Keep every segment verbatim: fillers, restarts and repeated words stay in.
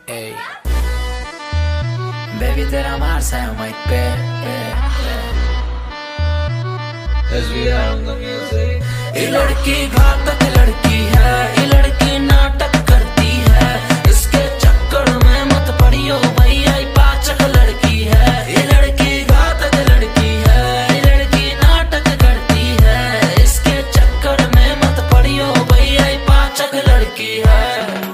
Ey. Baby तेरा मार्स है माइक पे, As we are on the music. ये लड़की घातक लड़की है, ये लड़की नाटक करती है, इसके चक्कर में मत पड़ियो भैया, ये पाचक लड़की है। ये लड़की घातक लड़की है, ये लड़की नाटक करती है, इसके चक्कर में मत पड़ियो भैया, ये पाचक लड़की है।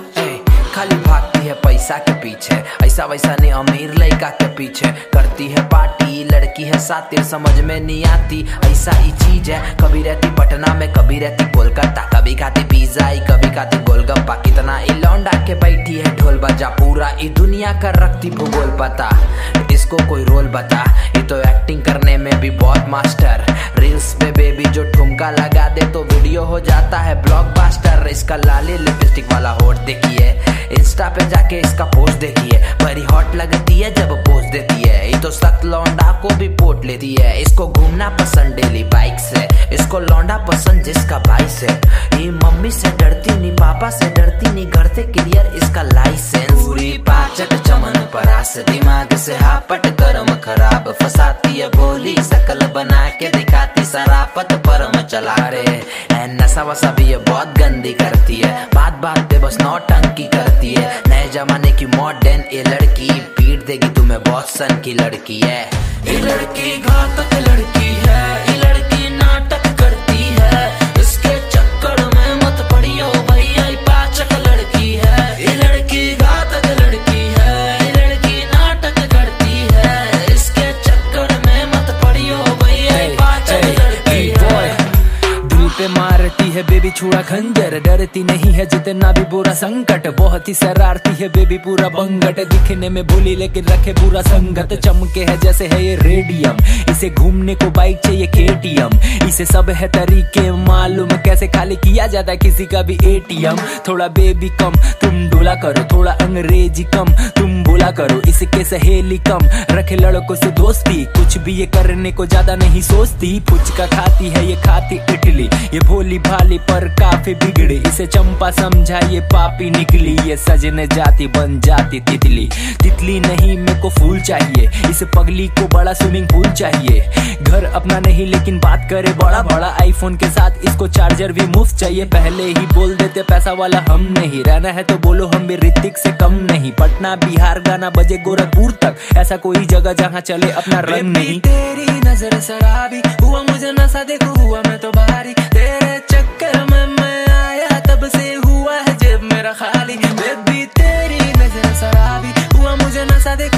खाली भागती है पैसा के पीछे, ऐसा वैसा नहीं अमीर लड़का के पीछे, करती है पार्टी लड़की है सातिर, समझ में नहीं आती ऐसा ही चीज है। कभी रहती पटना में, कभी रहती कोलकाता, कभी खाती पिज्जा, कभी खाती गोलगप्पा, कितना ई लौंडा के बैठी है ढोल बजा, पूरा ई दुनिया का रखती भूगोल पता, इसको कोई रोल बता, ये तो एक्टिंग करने में भी बहुत मास्टर। रील्स पे बेबी जो ठुमका लगा दे तो वीडियो हो जाता है ब्लॉकबस्टर। इसका लाली लिपस्टिक वाला होठ देखिए, इंस्टा पे जाके इसका पोस्ट देखिए, बड़ी हॉट लगती है जब पोस्ट देती है, ये तो सख्त लौंडा को भी पोट लेती है। इसको घूमना पसंद डेली बाइक से, इसको लौंडा पसंद जिसका भाई से, ये मम्मी से डरती नहीं, पापा से डरती नहीं, घर से क्लियर इसका लाइसेंस। पूरी पाचक चमन परास, दिमाग से हापट कर्म खराब, फंसाती है भोली शकल बना के दिखाती, सराफत परम चला रे। नशा वसा भी ये बहुत गंदी करती है, बात बात पे बस नौटंकी करती है, नए जमाने की मॉडर्न ये लड़की, पीट देगी तुम्हें बहुत सन की लड़की है। ये लड़की घातक लड़की है, ये लड़की नाटक करती है, इसके चक्कर में मत पड़ियो भैया, ये पाचक लड़की है। ये लड़की घातक लड़की है, ये लड़की नाटक करती है, इसके चक्कर में मत पड़ियो भैया, ये पाचक लड़की है। दिल पे मारती है बेबी छुड़ा खंजर, डरती नहीं है जितना भी बुरा संकट, बहुत ही शरारती है बेबी पूरा बंगट, दिखने में भोली लेकिन रखे पूरा संगत, चमके है जैसे है ये रेडियम, इसे घूमने को बाइक चाहिए केटीएम, इसे सब है तरीके मालूम, कैसे खाली किया जाता है किसी का भी एटीएम। थोड़ा बेबी कम तुम डोला करो, थोड़ा अंग्रेजी कम तुम बोला करो, इसके सहेली कम रखे लड़कों से दोस्ती, कुछ भी ये करने को ज्यादा नहीं सोचती, फुचका खाती है ये खाती इडली, ये भोली भाली पर काफी बिगड़ी, इसे चंपा समझा ये पापी निकली, ये सजने जाती बन जाती तितली। तितली नहीं मेरे को फूल चाहिए, इस पगली को बड़ा स्विमिंग पूल चाहिए, घर अपना नहीं लेकिन बात करे बड़ा बड़ा, आईफोन के साथ इसको चार्जर भी मुफ्त चाहिए, पहले ही बोल देते पैसा वाला हम नहीं, रहना है तो बोलो हम भी ऋतिक से कम नहीं, पटना बिहार गाना बजे गोरखपुर तक, ऐसा कोई जगह जहाँ चले अपना रंग नहीं। तेरी नजर शराबी हुआ मुझे नशा, देखो हुआ मैं तो भारी, तेरे चक्कर में मैं आया तब से हुआ है जेब मेरा खाली, बेबी तेरी नजर शराबी हुआ मुझे नशा, देखो